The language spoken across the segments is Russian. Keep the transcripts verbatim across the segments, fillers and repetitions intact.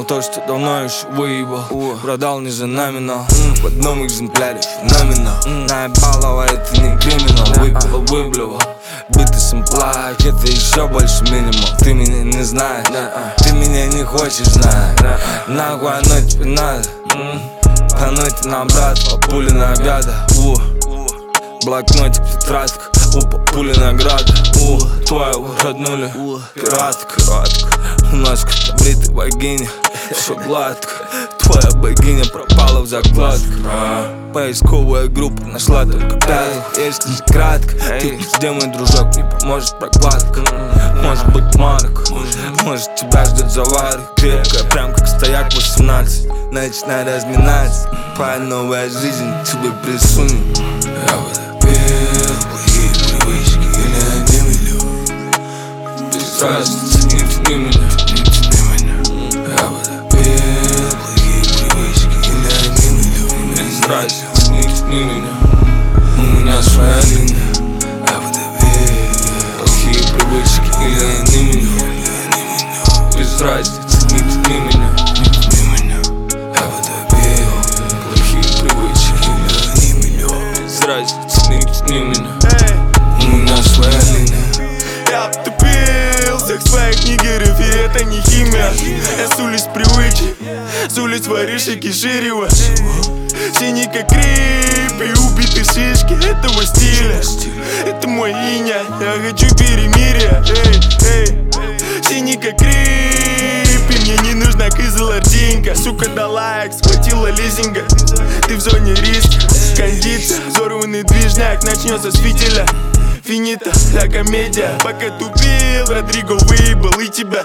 то, что давно еще выебал. Продал не за номинал, в одном экземпляре феноменал. Наебалова, это не криминал. Выпил, выблевал, биты сэмпла, это еще больше минимум. Ты меня не знаешь, ты меня не хочешь знать. Нахуй оно тебе надо, пануйте нам, брат, по пуле награда. Блокнотик, тетрадка, у папули награда. У твоего роднули пиратка. У нас как бритая богиня, все гладко. Твоя богиня пропала в закладках. Поисковая группа нашла только пятых. Если же кратко, ты где мой дружок, не поможет прокладка. Может быть марок, может тебя ждет заварок. Крепкая, прям как стояк восемнадцать. Начинай разминаться, твоя новая жизнь тебе присунет. Я водопил, плохие привычки или один миллион. Без разницы, не тяни меня, не тяни меня. Я водопил, плохие привычки или один миллион. Без разницы, не тяни меня, у меня своя линия. Я водопил, плохие привычки или один миллион. Без разницы, не тяни меня, не тяни меня. Я водопил, плохие привычки или один миллион. Без разницы, не тяни меня, у меня своя линия. Я обтупил всех своих нигеров, и это не химия. Я с улиц привычки, с улиц воришек и ширева. Синий как крип и убиты шишки этого стиля. Это мой иня, я хочу перемирия. Эй, эй. Синий как крип, и мне не нужна кызылардинка. Сука дала экс, схватила лизинга. Ты в зоне риска, кондиция, взорванный движняк начнется с фитиля. Финита, ля комедия. Пока тупил, Родриго выебал и тебя.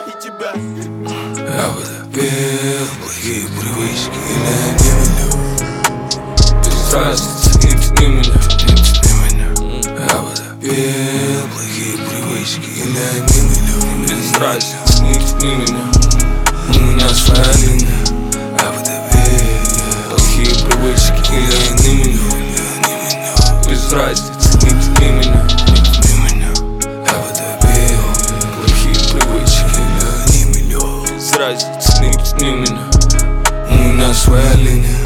Я водопил, плохие привычки или один миллион. Без разницы, не тяни меня, не тяни меня. Я водопил, плохие привычки или один миллион. Без разницы, не тяни меня, у меня своя линия. Я водопил, плохие привычки или один миллион. Без разницы, не тяни меня. Разницы, не тяни меня, у меня своя линия.